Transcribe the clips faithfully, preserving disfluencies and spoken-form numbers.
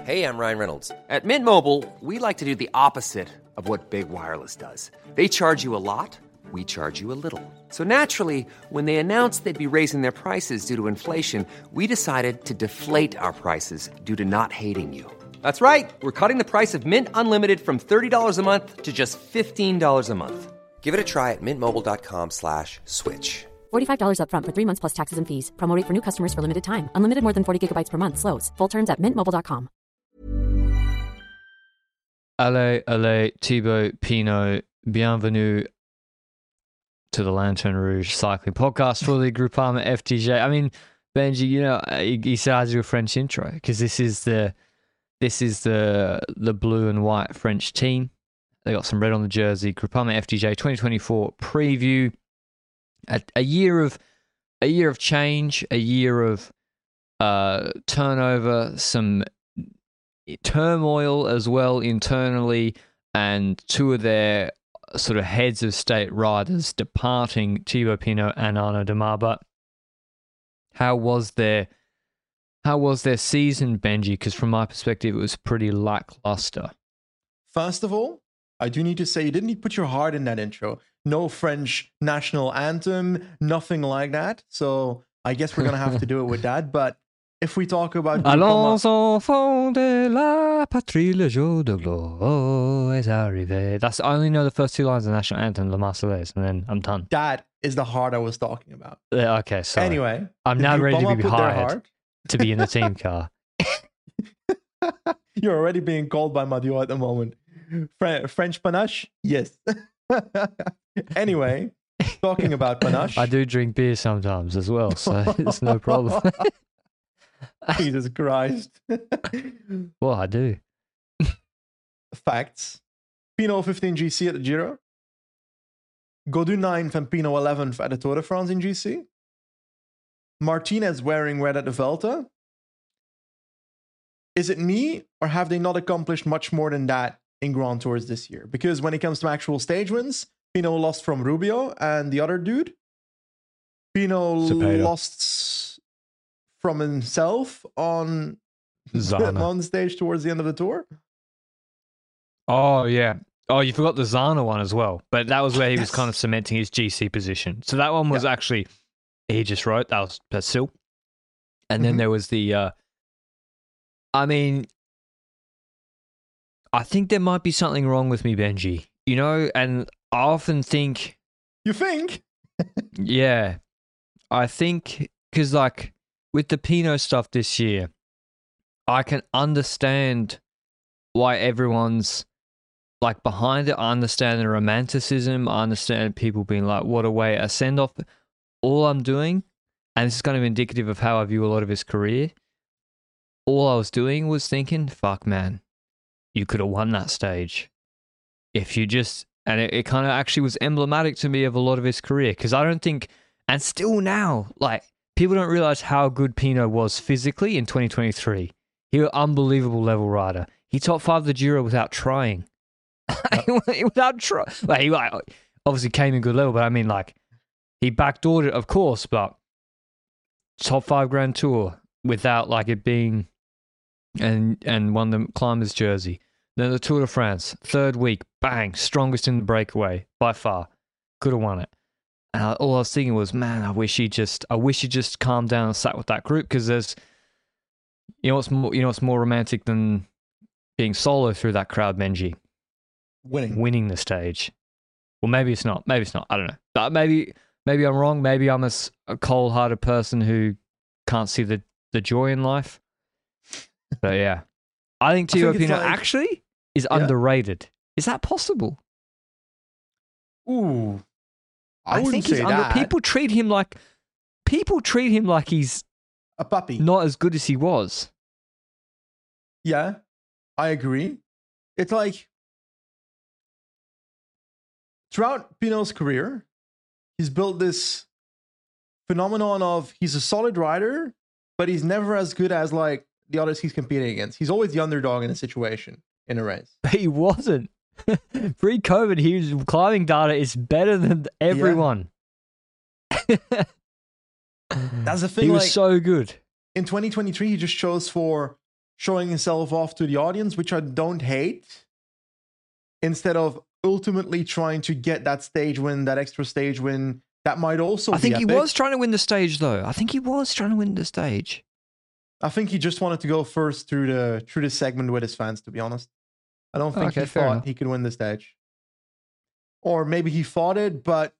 Hey, I'm Ryan Reynolds. At Mint Mobile, we like to do the opposite of what Big Wireless does. They charge you a lot, we charge you a little. So naturally, when they announced they'd be raising their prices due to inflation, we decided to deflate our prices due to not hating you. That's right. We're cutting the price of Mint Unlimited from thirty dollars a month to just fifteen dollars a month. Give it a try at mintmobile.com slash switch. forty-five dollars up front for three months plus taxes and fees. Promo rate for new customers for limited time. Unlimited more than forty gigabytes per month. Slows full terms at mint mobile dot com. Allez, allez, Thibaut Pinot, bienvenue to the Lanterne Rouge Cycling Podcast for the Groupama F D J. I mean, Benji, you know, he said I do a French intro because this is the this is the the blue and white French team. They got some red on the jersey. Groupama F D J twenty twenty-four preview. A, a year of a year of change, a year of uh, turnover, some turmoil as well internally, and two of their sort of heads of state riders departing, Thibaut Pinot and Arnaud Démare. But how was their how was their season, Benji? Because from my perspective, it was pretty lackluster. First of all, I do need to say you didn't need to put your heart in that intro. No French national anthem, nothing like that. So I guess we're gonna have to do it with that. But if we talk about Allons enfants de la patrie, le jour de gloire est arrivé. That's I only know the first two lines of the national anthem, La Marseillaise, and then I'm done. That is the heart I was talking about. Yeah, okay, sorry. Anyway, I'm now ready to be hired heart? to be in the team car. You're already being called by Madio at the moment. Fre- French panache? Yes. Anyway, talking about panache. I do drink beer sometimes as well, so it's no problem. Jesus Christ. Well, I do. Facts. Pinot fifteen G C at the Giro. Gaudu ninth and Pinot eleventh at the Tour de France in G C. Martinez wearing red at the Vuelta. Is it me, or have they not accomplished much more than that in Grand Tours this year? Because when it comes to actual stage wins, Pinot lost from Rubio and the other dude. Pinot Cepeda. lost from himself on on stage towards the end of the tour. Oh, yeah. Oh, you forgot the Zana one as well. But that was where he was Yes. kind of cementing his G C position. So that one was Yeah. actually, he just wrote, that was Persil. And then Mhm. there was the, uh, I mean, I think there might be something wrong with me, Benji. You know, and I often think, You think? yeah, I think, because like with the Pinot stuff this year, I can understand why everyone's like behind it. I understand the romanticism. I understand people being like, what a way, a send off. All I'm doing, and this is kind of indicative of how I view a lot of his career, all I was doing was thinking, fuck, man, you could have won that stage. If you just, and it, it kind of actually was emblematic to me of a lot of his career, because I don't think, and still now, like, people don't realize how good Pinot was physically in twenty twenty-three. He was an unbelievable level rider. He top five the Giro without trying. without trying. Like, he like, obviously came in good level, but I mean, like, he backdoored it, of course, but top five Grand Tour without like it being, and and won the Climbers jersey. Then the Tour de France, third week, bang, strongest in the breakaway by far. Could have won it. And I, all I was thinking was, man, I wish he just, I wish he just calmed down and sat with that group, because there's, you know what's more, you know what's more romantic than being solo through that crowd, Benji? Winning. Winning the stage. Well, maybe it's not. Maybe it's not. I don't know. But maybe maybe I'm wrong. Maybe I'm a, s- a cold-hearted person who can't see the, the joy in life. But yeah, I think I think Thibaut it's Pinot like- actually is Yeah. underrated. Is that possible? Ooh. I, I, wouldn't think say he's under. that. People treat him like people treat him like he's A puppy. not as good as he was. Yeah, I agree. It's like throughout Pinot's career, he's built this phenomenon of he's a solid rider, but he's never as good as like the others he's competing against. He's always the underdog in a situation in a race. But he wasn't. Pre-COVID, his climbing data is better than everyone. That's the thing. He was like, so good. in twenty twenty-three, he just chose for showing himself off to the audience, which I don't hate, instead of ultimately trying to get that stage win, that extra stage win. That might also I be think he epic. was trying to win the stage, though. I think he was trying to win the stage. I think he just wanted to go first through the through the segment with his fans, to be honest. I don't think Okay, he fair thought enough. he could win the stage. Or maybe he fought it, but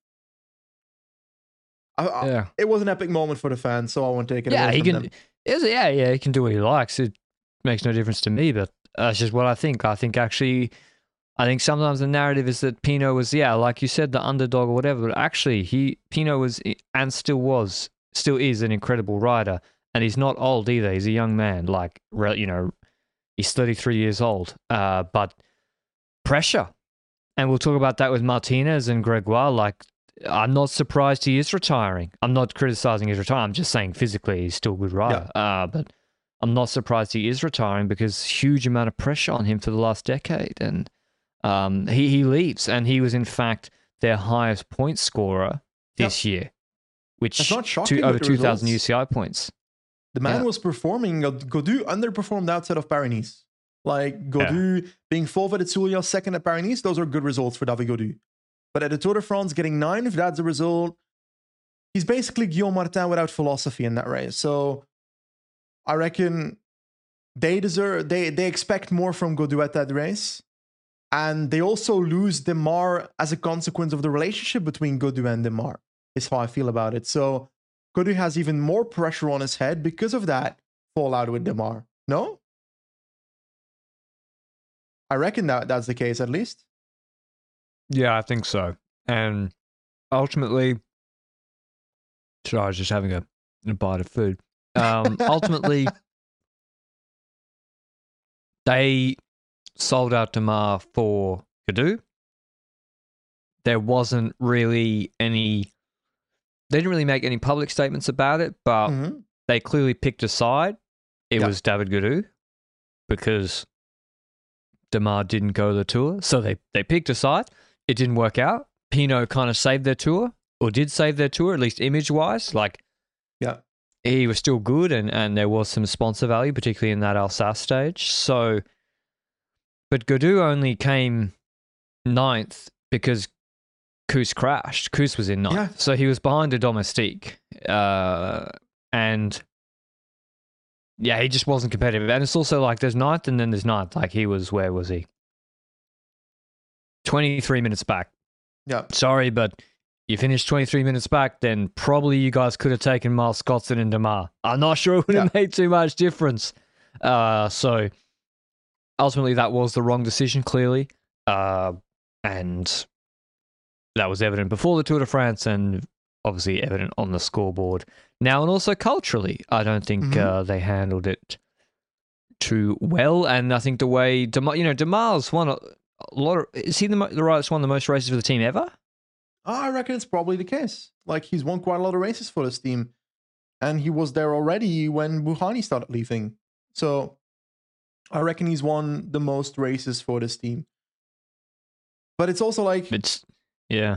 I, I- Yeah. it was an epic moment for the fans, so I won't take it Yeah, away he from can. them. Is yeah, yeah, he can do what he likes. It makes no difference to me, but that's just what I think. I think actually, I think sometimes the narrative is that Pino was, yeah, like you said, the underdog or whatever. But actually, he Pino was and still was, still is an incredible rider, and he's not old either. He's a young man, like re- you know, he's thirty-three years old. Uh, but pressure, and we'll talk about that with Martinez and Gregoire. Like, I'm not surprised he is retiring. I'm not criticizing his retirement. I'm just saying physically he's still a good rider. Uh, but I'm not surprised he is retiring because huge amount of pressure on him for the last decade. And um, he, he leaves. And he was, in fact, their highest point scorer this year, which That's not shocking to, with over the two thousand results. U C I points. The man Yeah. was performing. Godu underperformed outside of Paris-Nice. Like Godu being fourth at Etsulia, second at Paris-Nice, those are good results for David Godu. But at the Tour de France, getting ninth, if that's the result, he's basically Guillaume Martin without philosophy in that race. So I reckon they deserve, they they expect more from Godu at that race. And they also lose Demar as a consequence of the relationship between Godu and Demar, is how I feel about it. So Godu has even more pressure on his head because of that fallout with Demar. No? I reckon that that's the case, at least. Yeah, I think so. And ultimately, sorry, I was just having a, a bite of food. Um, ultimately, they sold out Demar for Godu. There wasn't really any, they didn't really make any public statements about it, but Mm-hmm. they clearly picked a side. It Yeah. was David Godu because Demar didn't go the tour. So they, they picked a side. It didn't work out. Pinot kind of saved their tour, or did save their tour, at least image-wise. Like, Yeah. he was still good, and, and there was some sponsor value, particularly in that Alsace stage. So, but Godu only came ninth because Koos crashed. Koos was in ninth. Yeah. So he was behind a domestique. Uh, and yeah, he just wasn't competitive. And it's also like there's ninth and then there's ninth. Like he was, where was he? twenty-three minutes back. Yeah. Sorry, but you finished twenty-three minutes back, then probably you guys could have taken Miles Scottson and Demar. I'm not sure it would have Yeah. made too much difference. Uh, so ultimately, that was the wrong decision, clearly. Uh, and that was evident before the Tour de France and obviously evident on the scoreboard now. And also culturally, I don't think Mhm. uh, they handled it too well. And I think the way, Demar, you know, Demar's won a, a lot of, is he the, mo- the rider that's won the most races for the team ever? I reckon it's probably the case. Like, he's won quite a lot of races for this team. And he was there already when Buhani started leaving. So I reckon he's won the most races for this team. But it's also like It's, yeah.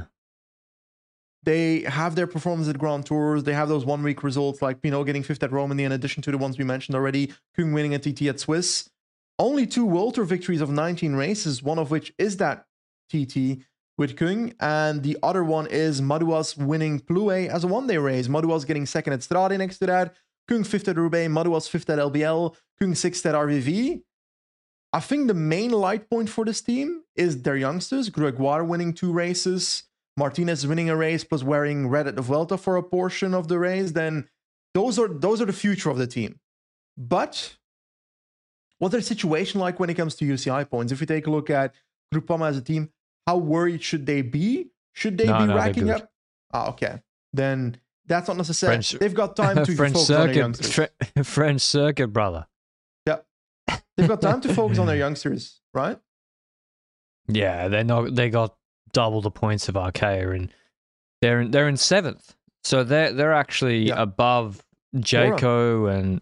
they have their performance at Grand Tours. They have those one week results like Pinot getting fifth at Romandie in addition to the ones we mentioned already. Kung winning a T T at Swiss. Only two World Tour victories of nineteen races, one of which is that T T with Kung. And the other one is Madouas winning Plouay as a one-day race. Madouas getting second at Strade next to that. Kung fifth at Roubaix. Madouas fifth at L B L. Kung sixth at R V V. I think the main light point for this team is their youngsters. Gregoire winning two races. Martinez winning a race plus wearing red at the Vuelta for a portion of the race. Then those are those are the future of the team. But what's their situation like when it comes to U C I points? If we take a look at Groupama as a team, how worried should they be? Should they No, be no, they're racking good. up? Ah, okay. Then that's not necessary. French- They've got time to French focus on their circuit, youngsters. Fre- French circuit, brother. Yeah. They've got time to focus on their youngsters, right? Yeah, they're not. They got double the points of Arkea, and they're in, they're in seventh. So they're they're actually Yeah. above Jaco and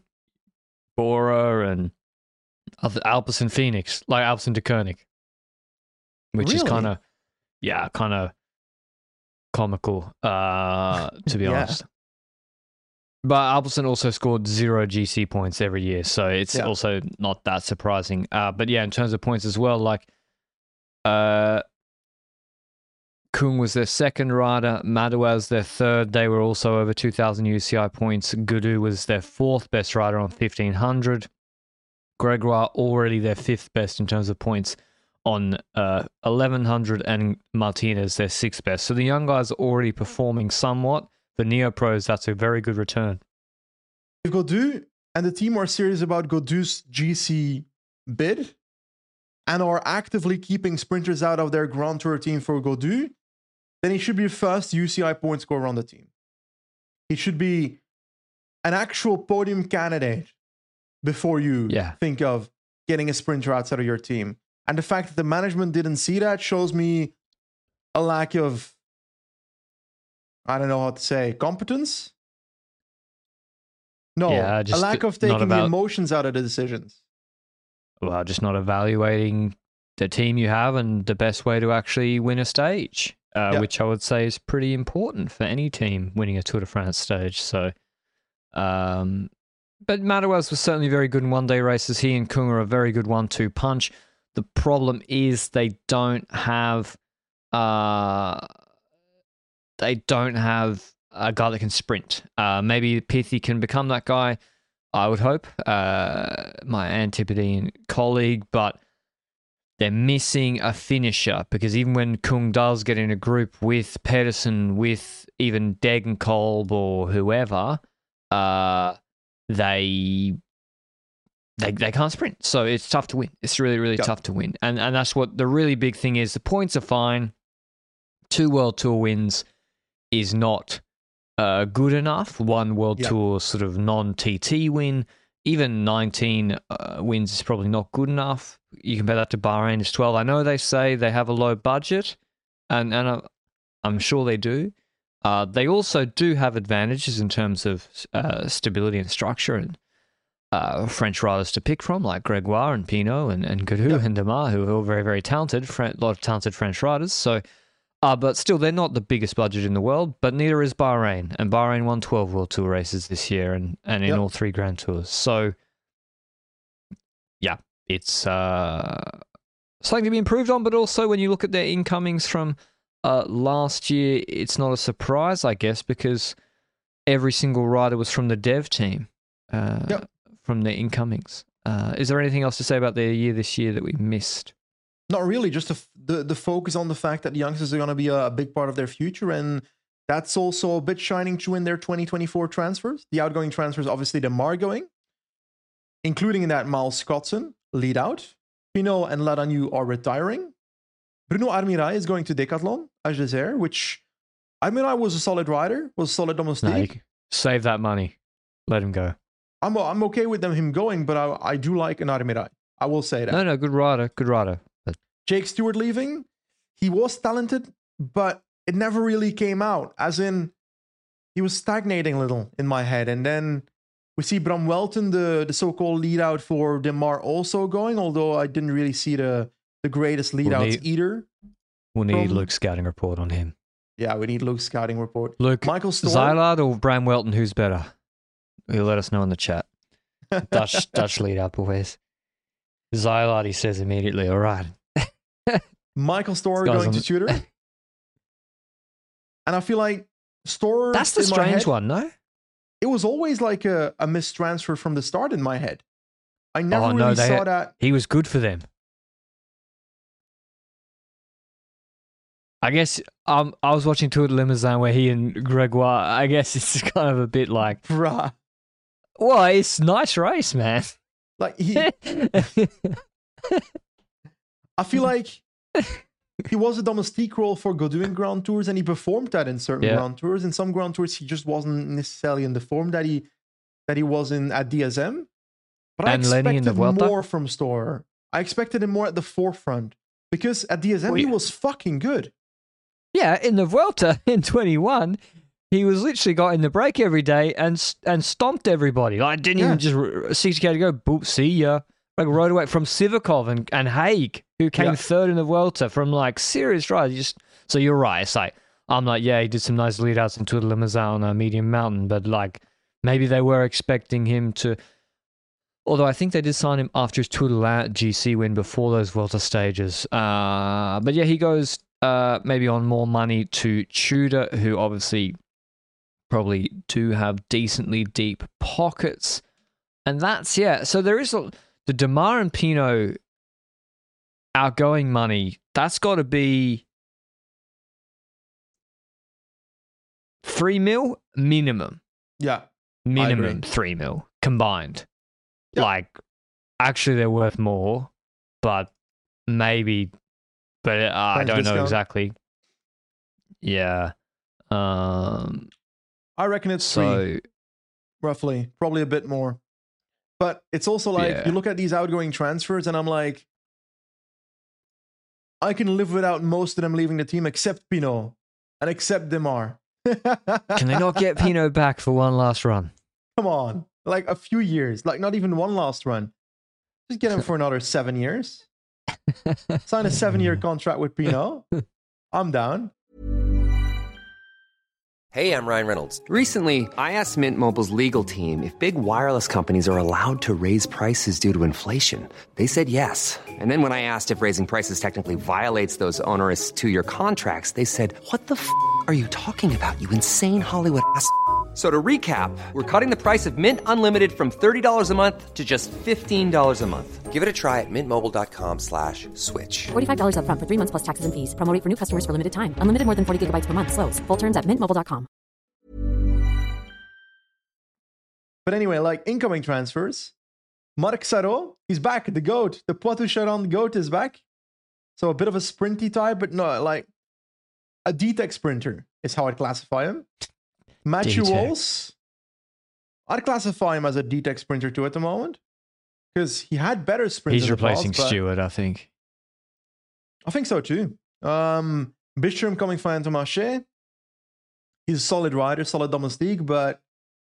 Bora and other Alpes and Phoenix, like Alpes and de Koenig, which is Really? kind of yeah, kind of comical. Uh, to be Yeah. honest. But Alpecin also scored zero G C points every year, so it's Yeah. also not that surprising. Uh, but yeah, in terms of points as well, like uh, Kung was their second rider, Madua was their third. They were also over two thousand U C I points. Gudu was their fourth best rider on fifteen hundred. Gregoire already their fifth best in terms of points on uh, eleven hundred, and Martinez their sixth best. So the young guys are already performing somewhat. For Neopros, that's a very good return. If Godu and the team are serious about Godu's G C bid and are actively keeping sprinters out of their Grand Tour team for Godu, then he should be the first U C I point scorer on the team. He should be an actual podium candidate before you Yeah. think of getting a sprinter outside of your team. And the fact that the management didn't see that shows me a lack of, I don't know how to say, competence? No, Yeah, a just lack of not taking the about- emotions out of the decisions. Well, just not evaluating the team you have and the best way to actually win a stage, uh, Yeah. which I would say is pretty important for any team winning a Tour de France stage. So, um, but Madouas was certainly very good in one-day races. He and Kung are a very good one-two punch. The problem is they don't have, uh, they don't have a guy that can sprint. Uh, maybe Pithy can become that guy. I would hope, uh, my Antipodean colleague, but they're missing a finisher because even when Kung does get in a group with Pedersen, with even Degenkolb or whoever, uh, they they they can't sprint. So it's tough to win. It's really, really Yeah. tough to win. And and that's what the really big thing is. The points are fine. Two World Tour wins is not uh, good enough. One World Yeah. Tour sort of non-T T win. Even nineteen uh, wins is probably not good enough. You compare that to Bahrain is twelve. I know they say they have a low budget, and, and I, I'm sure they do. Uh, they also do have advantages in terms of uh, stability and structure and uh, French riders to pick from, like Gregoire and Pinot and, and Gadu Yep. and Demar, who are all very, very talented, a lot of talented French riders. So, uh, but still, they're not the biggest budget in the world, but neither is Bahrain. And Bahrain won twelve World Tour races this year and, and in Yep. all three Grand Tours. So, yeah, it's uh, something to be improved on, but also when you look at their incomings from uh, last year, it's not a surprise, I guess, because every single rider was from the dev team, uh, Yep. from their incomings. Uh, is there anything else to say about their year this year that we missed? Not really, just the, f- the the focus on the fact that the youngsters are going to be a, a big part of their future, and that's also a bit shining through in their twenty twenty-four transfers. The outgoing transfers, obviously, the Mar going, including in that Miles Scottson, lead out. Pinot and Ladanu are retiring. Bruno Armirail is going to Decathlon, Age des Airs, which Armirail was a solid rider, was a solid domestique. No, you c- save that money. Let him go. I'm I'm okay with them him going, but I, I do like an Armirail. I will say that. No, no, good rider, good rider. But Jake Stewart leaving, he was talented, but it never really came out. As in, he was stagnating a little in my head. And then we see Bram Welton, the, the so-called lead out for Demar, also going, although I didn't really see the, the greatest lead outs need- either. we'll need From- Luke's scouting report on him. Yeah, we need Luke's scouting report. Luke, Michael Storm. Zylard or Bram Welton, who's better? He'll let us know in the chat. Dutch Dutch lead up boys. Zylard, he says immediately, all right. Michael Storer This guy's going to on- tutor. And I feel like Storer. That's the in my strange head, one, no? It was always like a, a mistransfer from the start in my head. I never Oh, really no, they saw had- that. He was good for them. I guess um, I was watching Tour de Limousin where he and Gregoire, I guess it's kind of a bit like, Bruh. well, it's a nice race, man. Like he, I feel like he was a domestique role for Godou in Grand Tours, and he performed that in certain Yeah. Grand Tours. In some Grand Tours, he just wasn't necessarily in the form that he that he was in at D S M. But I And Lenny in the expected Vuelta? more from Storer. I expected him more at the forefront because at D S M Well, he yeah. was fucking good. Yeah, in the Vuelta in twenty-one, he was literally got in the break every day and s- and stomped everybody. Like, didn't Yeah. even just r- sixty k to go, boop, see ya. Like, rode away from Sivakov and, and Haig, who came Yeah. third in the Vuelta from, like, serious riders. Just So you're right. It's like, I'm like, yeah, he did some nice lead outs into the Limousin on a medium mountain, but, like, maybe they were expecting him to. Although I think they did sign him after his Tour de la G C win before those Vuelta stages. Uh, but yeah, he goes uh, maybe on more money to Tudor, who obviously probably do have decently deep pockets. And that's, yeah. So there is a, the Demar and Pinot outgoing money. That's got to be three mil minimum. Yeah. Minimum three mil combined. Yeah. Like, actually, they're worth more, but maybe, but uh, I Friends don't discount. know exactly. Yeah. Um. I reckon it's three, So roughly. Probably a bit more. But it's also like, Yeah. you look at these outgoing transfers, and I'm like, I can live without most of them leaving the team except Pinot and except Demar. can they not get Pinot back for one last run? Come on. Like a few years. Like not even one last run. Just get him for another seven years. Sign a seven-year contract with Pinot. I'm down. Hey, I'm Ryan Reynolds. Recently, I asked Mint Mobile's legal team if big wireless companies are allowed to raise prices due to inflation. They said yes. And then when I asked if raising prices technically violates those onerous two-year contracts, they said, "What the f*** are you talking about, you insane Hollywood ass?" So to recap, we're cutting the price of Mint Unlimited from thirty dollars a month to just fifteen dollars a month. Give it a try at mintmobile.com slash switch. forty-five dollars upfront for three months plus taxes and fees. Promo rate for new customers for limited time. Unlimited more than forty gigabytes per month. Slows full terms at mint mobile dot com. But anyway, like incoming transfers. Marc Sarro, he's back. The GOAT. The Poitou-Charentes GOAT is back. So a bit of a sprinty type, but no, like a D-Tech sprinter is how I'd classify him. Matthew D-Tech. Walls, I'd classify him as a D-Tech sprinter too at the moment. Because he had better sprints. He's in the replacing past, but Stewart, I think. I think so too. Um, Bistrom coming for Intermarché. He's a solid rider, solid domestique, but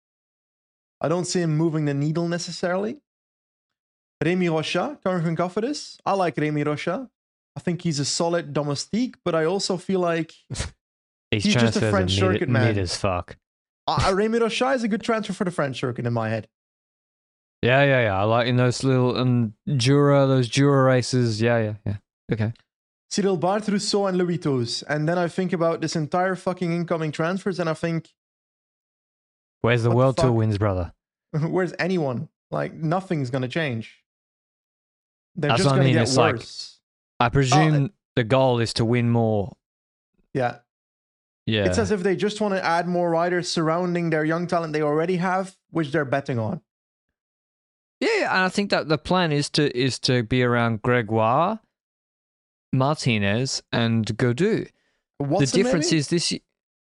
I don't see him moving the needle necessarily. Remy Rocha coming from Cofidis. I like Remy Rocha. I think he's a solid domestique, but I also feel like These He's just a transfers French are circuit mid, man. mid as fuck. uh, Remy Rocha is a good transfer for the French circuit in my head. Yeah, yeah, yeah. I like in those little um, Jura, those Jura races. Yeah, yeah, yeah. Okay. Cyril Bart, Rousseau, and Louis Touz. And then I think about this entire fucking incoming transfers, and I think, Where's the What the World Tour fuck? wins, brother? where's anyone? Like, nothing's going to change. They're That's just what I going to mean, get it's like- worse. I presume uh, the goal is to win more. Yeah. Yeah. It's as if they just want to add more riders surrounding their young talent they already have, which they're betting on. Yeah, yeah, and I think that the plan is to is to be around Gregoire, Martinez, and Godou. What's the difference is this. y-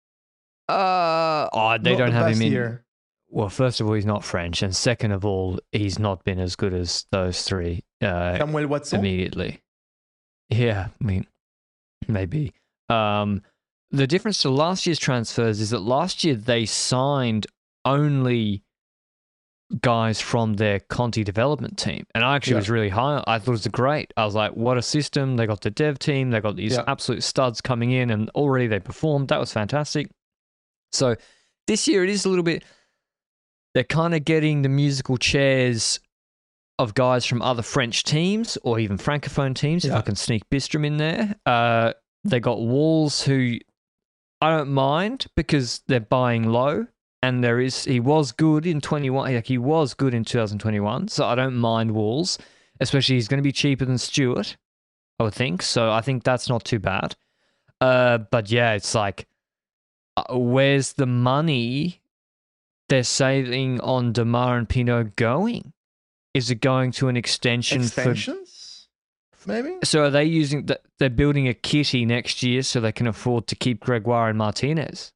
Uh oh, they don't have him in. Here. Well, first of all, he's not French, and second of all, he's not been as good as those three uh, Samuel Watson. immediately. Yeah, I mean, maybe. Um, the difference to last year's transfers is that last year they signed only guys from their Conti development team. And I actually Yeah. was really high. I thought it was great. I was like, what a system. They got the dev team. They got these Yeah. absolute studs coming in, and already they performed. That was fantastic. So this year it is a little bit, they're kind of getting the musical chairs of guys from other French teams or even Francophone teams, if Yeah. I can sneak Bistrom in there. Uh, they got Walls, who I don't mind because they're buying low. And there is, he was good in twenty-one, like he was good in two thousand twenty-one, so I don't mind Walls, especially he's going to be cheaper than Stewart, I would think, so I think that's not too bad. Uh, but yeah, it's like, uh, where's the money they're saving on Demar and Pinot going? Is it going to an extension Extensions? Maybe? for... So are they using, the, they're building a kitty next year so they can afford to keep Gregoire and Martinez?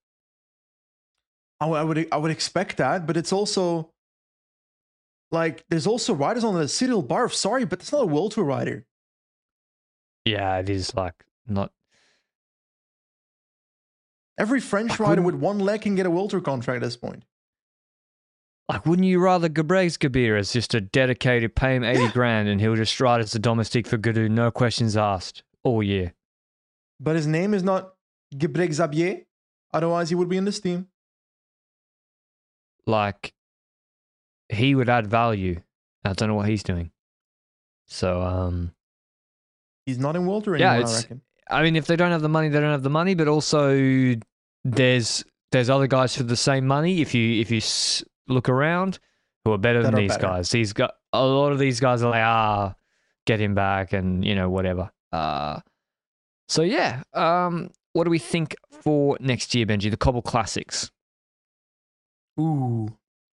I would- I would I would expect that, but it's also like there's also riders on the Cyril Barf. Sorry, but that's not a World Tour rider. Yeah, it is like not... Every French I rider couldn't- with one leg can get a World Tour contract at this point. Like, wouldn't you rather Gebregs Gabir as just a dedicated, pay him eighty grand and he'll just ride as a domestique for Godou, no questions asked, all year? But his name is not Gebrek Zabier. Otherwise, he would be in this team. Like, he would add value. I don't know what he's doing. So, um, He's not in Walter yeah, anymore, I it's. reckon. I mean, if they don't have the money, they don't have the money. But also, there's there's other guys for the same money. If you if you s- look around, who are better That than are these better. guys. These got a lot of these guys are like, ah, get him back, and you know whatever. Uh, so yeah. Um, what do we think for next year, Benji? The Cobble Classics. Ooh.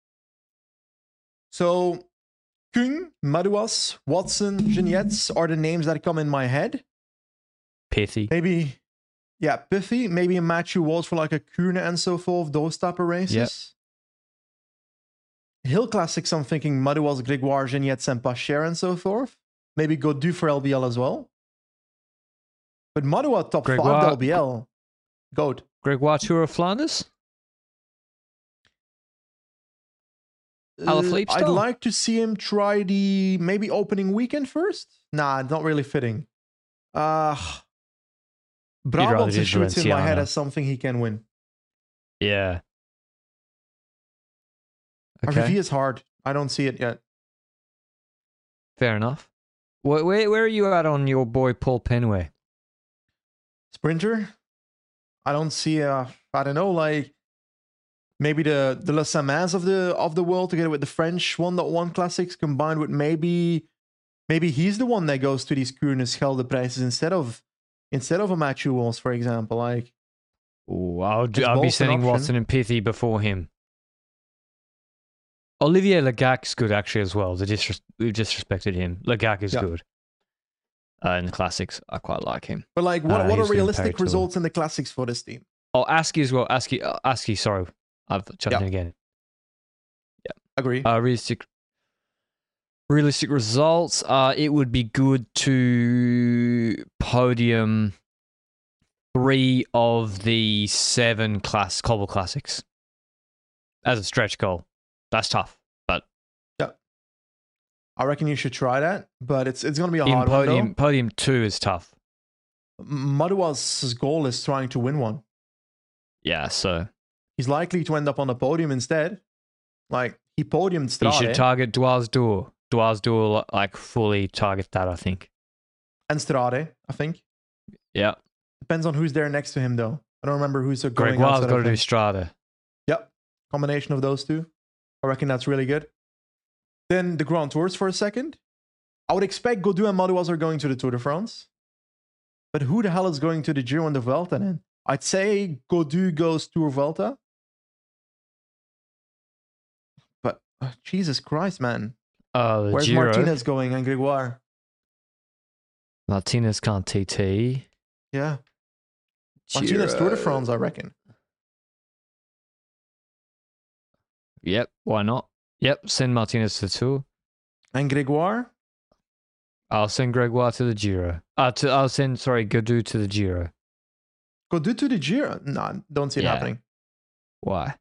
So, Kung, Madouas, Watson, Vignettes are the names that come in my head. Pithy. Maybe, yeah, Pithy. Maybe a Matthew Walsh for like a Kuhn and so forth, those type of races. Hill Classics, I'm thinking Madouas, Grégoire, Vignettes, and Pacher and so forth. Maybe Godu for L B L as well. But Madouas top Grégoire- five L B L. Goat. Gregoire Tour of Flanders. Uh, Alaphilippe I'd style? like to see him try the maybe opening weekend first. Nah, not really fitting. Uh rather Brabant do shoots in my head Valenciano. as something he can win. Yeah. R V V Okay. is hard. I don't see it yet. Fair enough. Where, where where are you at on your boy Paul Penway? Sprinter, I don't see. Uh, I don't know, like maybe the the Le Samins of the of the world together with the French one point one classics combined with maybe maybe he's the one that goes to these Kuurne Schelde prices instead of instead of a Matthew Walsh, for example. Like Ooh, I'll do, It's I'll be both an sending option. Watson and Pithy before him. Olivier Legac's good actually as well. The disres- we've disrespected him. Legac is Yeah. good. Uh, in the classics, I quite like him. But like, what, Uh, what he are was getting realistic paid to- results in the classics for this team? Oh, Askey as well. Askey, uh, Askey. Sorry, I've jumped Yeah. in again. Agree. Uh, realistic, realistic results. Uh, it would be good to podium three of the seven class Cobble Classics as a stretch goal. That's tough, but I reckon you should try that, but it's it's gonna be a in hard podium, one podium two is tough. though. Madouas's goal is trying to win one. Yeah, so He's likely to end up on the podium instead. Like he podiumed you Strade should target Dwars Door. Dwars Door like fully target that. I think. and Strade, I think. Yeah, Depends on who's there next to him though. I don't remember who's going Gregoire's outside got of to do him. Strada. Yep. Combination of those two. I reckon that's really good. Then the Grand Tours for a second. I would expect Godu and Madouas are going to the Tour de France. But who the hell is going to the Giro and the Vuelta then? I'd say Godu goes Tour Vuelta. But uh, Jesus Christ, man. Uh, the Where's Giro. Martinez going and Gregoire? Martinez can't T T. Yeah. Martinez Tour de Giro. France, I reckon. Yep, why not? Yep, send Martinez to the Tour. And Gregoire? I'll send Gregoire to the Giro. Uh, to, I'll send, sorry, Godu to the Giro. Godu to the Giro? No, don't see it Yeah. happening. Why?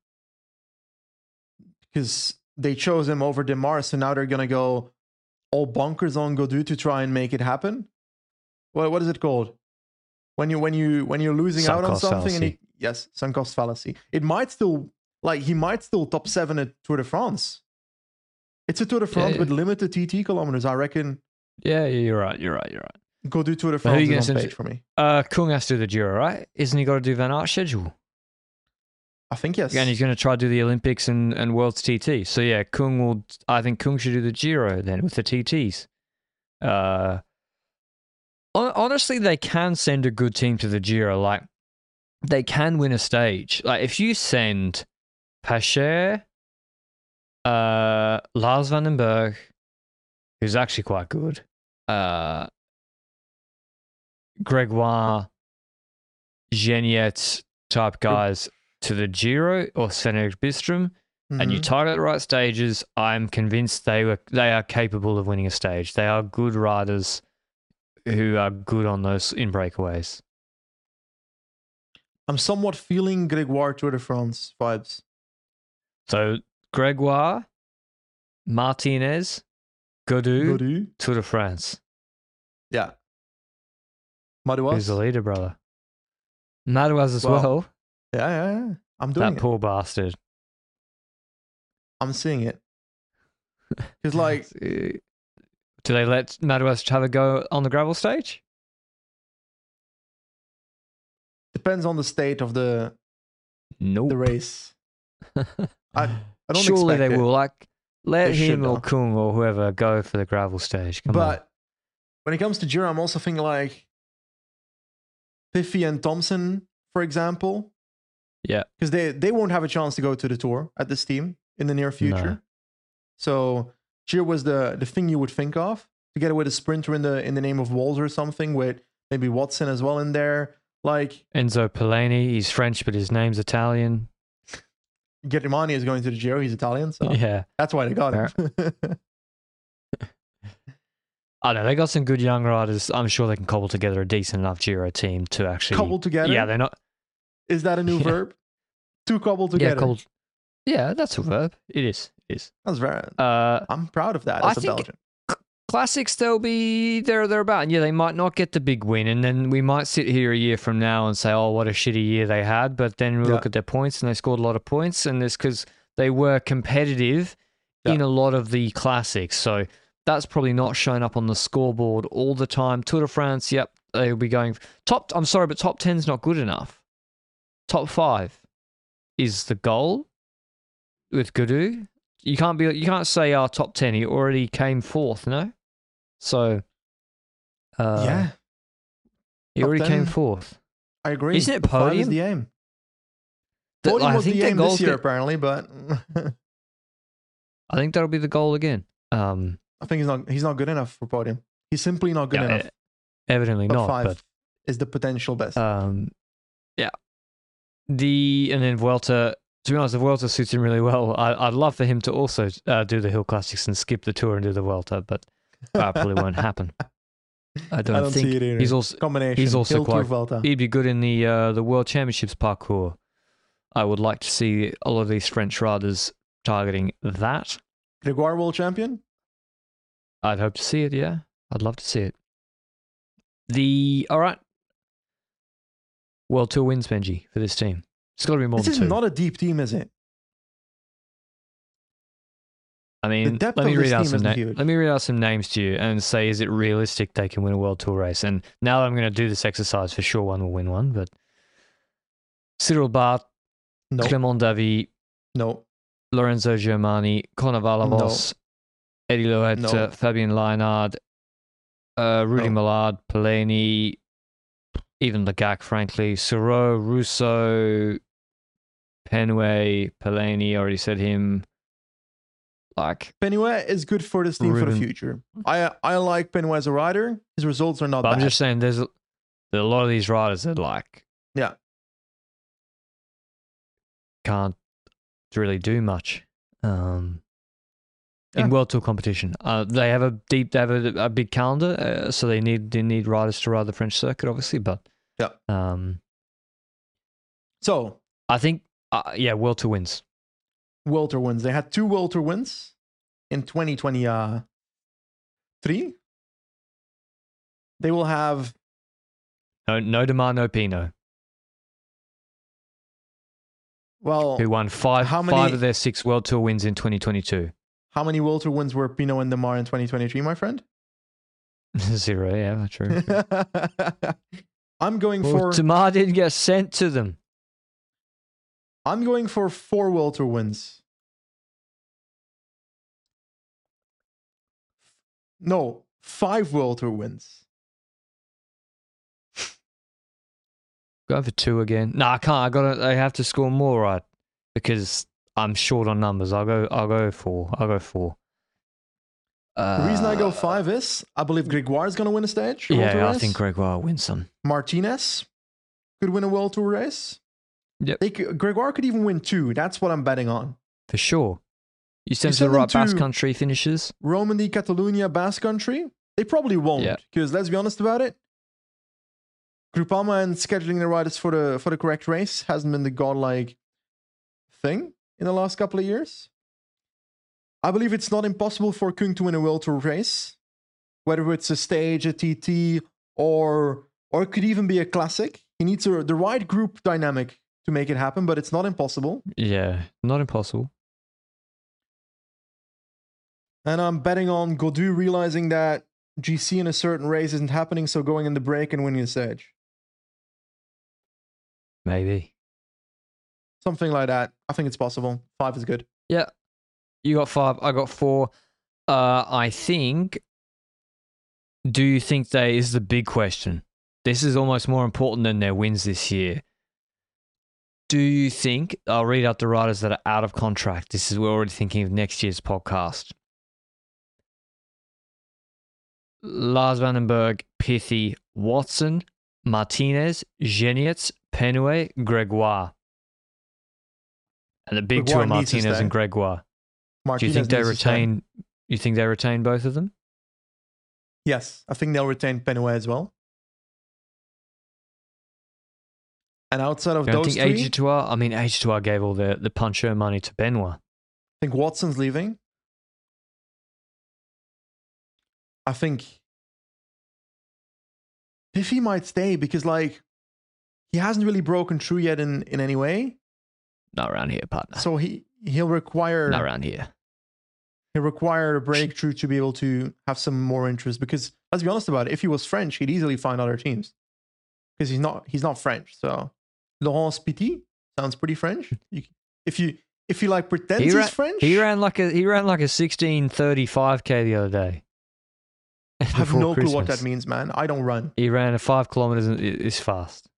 Because they chose him over Demar, so now they're gonna go all bonkers on Godu to try and make it happen. What what is it called? When you when you when you're losing Sunk out on cost something and fallacy. he, yes, sunk cost fallacy. It might still like he might still top seven at Tour de France. It's a Tour de France yeah. with limited T T kilometers. I reckon Yeah, yeah, you're right, you're right, you're right. Godu Tour de But who France you is gonna on send page for me. Uh, Kung has to do the Giro, right? Isn't he got to do Van Aert schedule? I think yes. And he's going to try to do the Olympics and, and World's T T. So yeah, Kung will, I think Kung should do the Giro then with the T Ts. Uh, hon- honestly, they can send a good team to the Giro. Like, they can win a stage. Like, if you send Pacher, uh, Lars van den Berg, who's actually quite good, uh, Gregoire, Geniette type guys to the Giro or Seneric Bistrom, and you Mhm. target the right stages, I'm convinced they were they are capable of winning a stage. They are good riders who are good on those in breakaways. I'm somewhat feeling Gregoire Tour de France vibes. So Gregoire, Martinez, Godu, Godu. Tour de France. Yeah. Madouas. Who's the leader, brother? Madouas as Well, well. Yeah, yeah, yeah. I'm doing That it. poor bastard. I'm seeing it. Because like Uh, Do they let Matt West have a go on the gravel stage? depends on the state of the Nope. the race. I I don't Surely expect they it. will. Like, let They should, him or though. Kung or whoever go for the gravel stage. Come But when it comes to Giro, I'm also thinking like Piffy and Thompson, for example, Yeah. because they they won't have a chance to go to the Tour at this team in the near future. No. So Giro was the the thing you would think of, together with a sprinter in the in the name of Walls or something, with maybe Watson as well in there. Like on. Enzo Polani, he's French, but his name's Italian. Ghermani is going to the Giro. He's Italian, so Yeah. that's why they got him. I don't know. They got some good young riders. I'm sure they can cobble together a decent enough Giro team to actually. Cobbled together? Yeah, they're not. Is that a new Yeah. verb? Two cobbled Yeah, together. cobbled. Yeah, that's a verb. It is. It is. That's very. Uh, I'm proud of that I as a think- Belgian. Classics, they'll be there or thereabout. And yeah, they might not get the big win. And then we might sit here a year from now and say, oh, what a shitty year they had. But then we Yeah. look at their points and they scored a lot of points. And it's because they were competitive Yeah. in a lot of the classics. So that's probably not shown up on the scoreboard all the time. Tour de France, yep, they'll be going. Top, I'm sorry, but top ten's not good enough. Top five is the goal with Gadu. You can't be. You can't say our top ten. He already came fourth. No, so uh, yeah, he top already came ten. fourth. I agree. Isn't it The five is podium? the aim. The- Podium I was think the their aim this goals year, get- apparently, but I think that'll be the goal again. Um, I think he's not. He's not good enough for podium. He's simply not good yeah, enough. e- evidently Top not. five But is the potential best. um, yeah, the and then Vuelta. To be honest, the Vuelta suits him really well. I, I'd love for him to also uh, do the Hill Classics and skip the Tour and do the Vuelta, but that probably won't happen. I don't, I don't think see it either. he's also Combination. he's also Hill Tour quite- Vuelta. he'd be good in the uh, the World Championships parkour. I would like to see all of these French riders targeting that. Gregoire world champion. I'd hope to see it. Yeah, I'd love to see it. The all right, World Tour wins, Benji, for this team. It's got to be more This than is two. not a deep team, is it? I mean, depth let me of read this out team some isn't na- huge. let me read out some names to you and say, is it realistic they can win a World Tour race? And now that I'm going to do this exercise, for sure, one will win one. But Cyril Bart, No. Clement Davy, No. Lorenzo Germani, Conor Valavos, Eddie Loet, No. uh, Fabian Lienard, uh, Rudy No. Millard, Pellegrini, even Lagac, frankly, Suro, Russo, Penway, Pellegrini, already said him. Like, Penway is good for this team for the Ruben. future. I I like Penway as a rider. His results are not but bad. I'm just saying, there's a, there are a lot of these riders that like Yeah. can't really do much um, Yeah. in World Tour competition. Uh, they have a deep, they have a, a big calendar, uh, so they need they need riders to ride the French circuit, obviously. But Yeah. um, So I think, uh, yeah, World Tour wins. World Tour wins. They had two World Tour wins in twenty twenty-three. They will have No, no Demar, no Pino, well. who won five how five many- of their six World Tour wins in twenty twenty-two. How many World Tour wins were Pinot and Demar in twenty twenty-three, my friend? Zero, yeah, true. I'm going Well, for Demar didn't get sent to them. I'm going for four World Tour wins. No, five World Tour wins. Going for two again. No, I can't. I got to. I have to score more, right? Because I'm short on numbers. I'll go. I'll go four. I'll go four. Uh, The reason I go five is I believe Gregoire is going to win a stage. a World Tour Yeah, I race. think Gregoire wins some. Martinez could win a World Tour race. Yep. They could, Gregoire could even win two. That's what I'm betting on. For sure. You send You to the send them right Basque to- Country finishes. Romandy, Catalonia, Basque Country. They probably won't Yeah. because let's be honest about it. Groupama and scheduling the riders for the for the correct race hasn't been the godlike thing in the last couple of years. I believe it's not impossible for Kung to win a World Tour race, whether it's a stage, a T T, or or it could even be a classic. He needs a, the right group dynamic to make it happen, but it's not impossible. Yeah, not impossible. And I'm betting on Godu realizing that G C in a certain race isn't happening, so going in the break and winning the stage. Maybe. Something like that. I think it's possible. Five is good. Yeah. You got five. I got four. Uh, I think. Do you think they is the big question? This is almost more important than their wins this year. Do you think, I'll read out the riders that are out of contract. This is, we're already thinking of next year's podcast. Lars Vandenberg, Pithy, Watson, Martinez, Genietz, Penue, Gregoire. And the big Gregoire two are needs to Martinez stay. and Gregoire. Martinez Do you think they needs to stay. retain? You think they retain both of them? Yes, I think they'll retain Penue as well. And outside of You don't those think three, A G two R? I mean, A G two R gave all the the puncher money to Benoit. I think Watson's leaving. I think Piffy might stay because, like, he hasn't really broken through yet in, in any way. Not around here, partner. So he he'll require Not around here. he'll require a breakthrough to be able to have some more interest. Because let's be honest about it, if he was French, he'd easily find other teams. Because he's not he's not French. So Laurent Spiti sounds pretty French. You, if you if he like pretends He he's ran, French, he ran like a he ran like a sixteen thirty-five K the other day. I have Before no clue what Christmas. that means, man. I don't run. He ran a five kilometers and it- it's fast.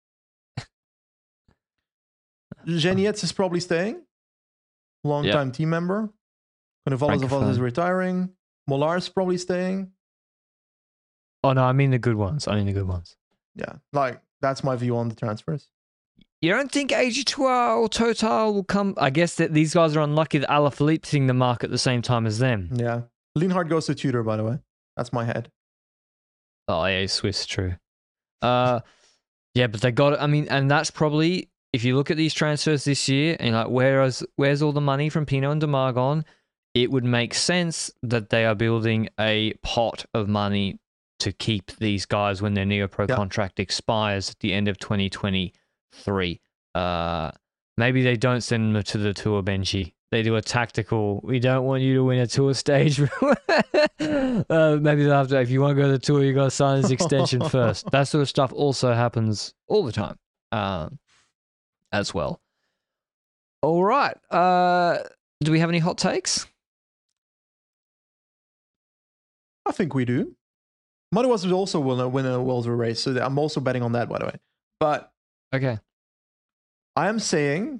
Genietz is probably staying. Long time team member. Konovalas is Francophone. retiring. Mollar's probably staying. Oh no, I mean the good ones. I mean the good ones. Yeah, like that's my view on the transfers. You don't think A G two R or Total will come? I guess that these guys are unlucky that Alaphilippe's hitting the mark at the same time as them. Yeah. Lienhard goes to Tudor, by the way. That's my head. Oh yeah, Swiss, true. Uh, yeah, but they got it. I mean, and that's probably if you look at these transfers this year and like where's where's all the money from Pinot and Demar gone? It would make sense that they are building a pot of money to keep these guys when their Neopro Yeah. contract expires at the end of twenty twenty-three. Uh, maybe they don't send them to the Tour, Benji. They do a tactical, we don't want you to win a Tour stage. uh, maybe they'll have to, if you want to go to the Tour, you got to sign this extension first. That sort of stuff also happens all the time um, as well. All right. Uh, do we have any hot takes? I think we do. Mudwas will also win a, win a World Tour race, so I'm also betting on that, by the way. But Okay. I am saying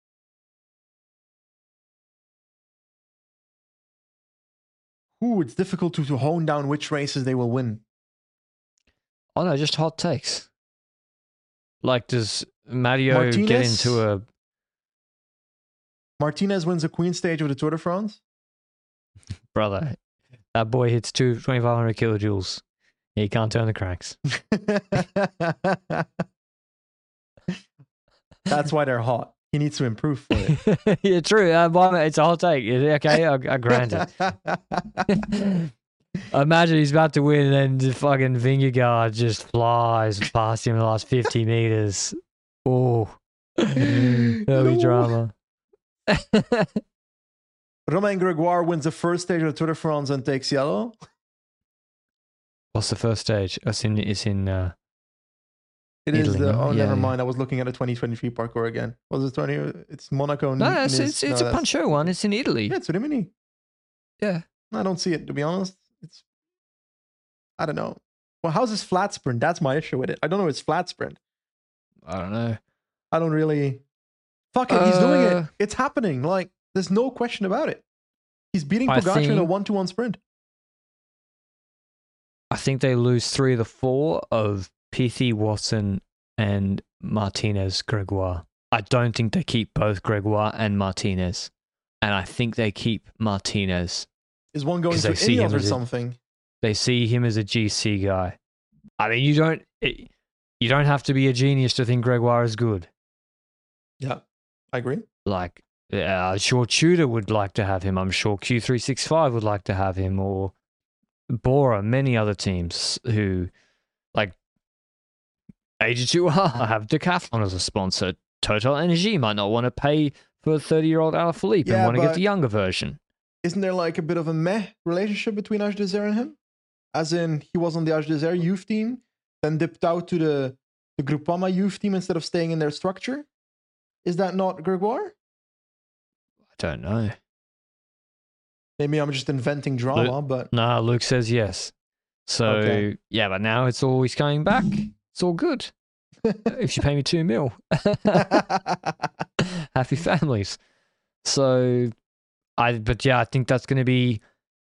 ooh, it's difficult to, to hone down which races they will win. Oh no, just hot takes. Like, does Mario get Martinez? into a... Martinez wins a Queen stage of the Tour de France. Brother, that boy hits two twenty-five hundred kilojoules. He can't turn the cranks. That's why they're hot. He needs to improve for it. Yeah, true. Uh, well, it's a hot take. Okay, I, I grant it. Imagine he's about to win and then the fucking Vingegaard just flies past him in the last fifty meters. Oh, that'll be No. drama. Romain Gregoire wins the first stage of the Tour de France and takes yellow. What's the first stage? It's in. It's in. Uh, It is Italy, the. no? Oh, Yeah, never yeah. mind. I was looking at the twenty twenty-three parkour again. Was it twenty? It's Monaco. no, Nice. it's it's, it's No, a that's- Pancho one. It's in Italy. Yeah, it's Rimini. Yeah. I don't see it, to be honest. It's. I don't know. Well, how's this flat sprint? That's my issue with it. I don't know. It's flat sprint. I don't know. I don't really. Fuck it. He's doing Uh, it. It's happening. Like, there's no question about it. He's beating I Pogacar in a think- one-to-one sprint. I think they lose three of the four of Pithy, Watson, and Martinez, Gregoire. I don't think they keep both Gregoire and Martinez. And I think they keep Martinez. Is one going 'Cause to they see him Ineos or as a- something? They see him as a G C guy. I mean, you don't it, you don't have to be a genius to think Gregoire is good. Yeah, I agree. Like, uh, I'm sure Tudor would like to have him. I'm sure Q three sixty-five would like to have him, or Bora, many other teams who, like, A G two R have Decathlon as a sponsor. Total Energy might not want to pay for a thirty-year-old Alaphilippe Yeah, and want to get but- the younger version. isn't there like a bit of a meh relationship between H deux and him? As in, he was on the H deux youth team, then dipped out to the, the Groupama youth team instead of staying in their structure. Is that not Gregoire? I don't know. Maybe I'm just inventing drama, Luke, but... Nah, Luke says yes. So, okay. Yeah, but now it's always coming back. It's all good. If you pay me two mil. Happy families. So, I. But yeah, I think that's going to be...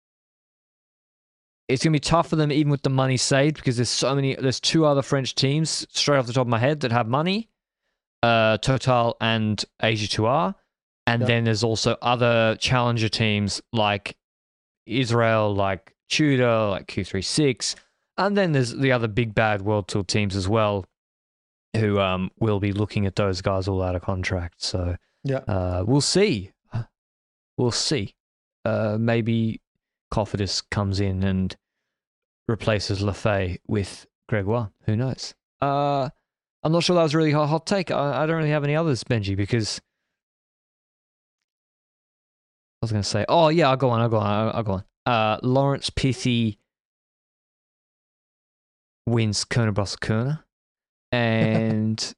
It's going to be tough for them even with the money saved because there's so many... There's two other French teams, straight off the top of my head, that have money. Uh, Total and A G two R. And yep. then there's also other challenger teams like Israel, like Tudor, like Q thirty-six. And then there's the other big bad World Tour teams as well who um, will be looking at those guys all out of contract. So yeah, uh, we'll see. We'll see. Uh, maybe Cofidis comes in and replaces Lafay with Gregoire. Who knows? Uh, I'm not sure that was really a hot take. I, I don't really have any others, Benji, because... I was going to say, oh, yeah, I'll go on, I'll go on, I'll, I'll go on. Uh, Lawrence Pithy wins Kona Brussels-Kona. And...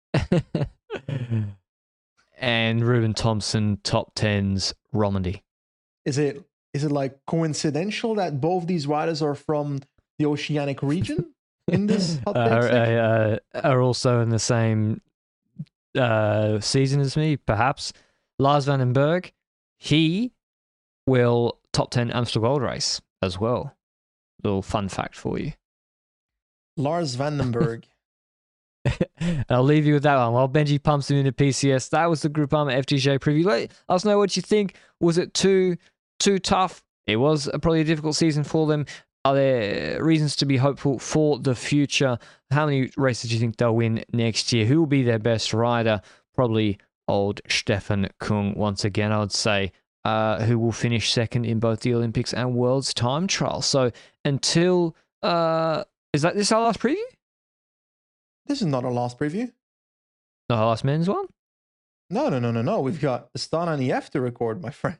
and Ruben Thompson top tens Romandy. Is it is it like coincidental that both these riders are from the Oceanic region in this hot take uh, section? uh, are also in the same uh, season as me, perhaps. Lars van den Berg, he will top ten Amstel Gold Race as well. Little fun fact for you. Lars van den Berg. I'll leave you with that one. While Benji pumps him into P C S, that was the Groupama F D J preview. Let us know what you think. Was it too too tough? It was a, probably a difficult season for them. Are there reasons to be hopeful for the future? How many races do you think they'll win next year? Who will be their best rider? Probably old Stefan Kung once again, I would say, uh, who will finish second in both the Olympics and World's Time Trial. So until... Uh, is that this our last preview? This is not our last preview. No, our last men's one? No, no, no, no, no. We've got Astana and E F to record, my friend.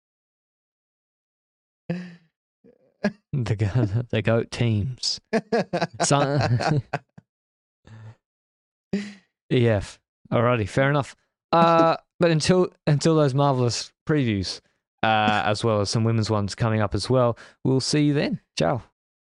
the, go- the GOAT teams. so- E F. Alrighty, fair enough. Uh, but until until those marvelous previews, uh, as well as some women's ones coming up as well, we'll see you then. Ciao.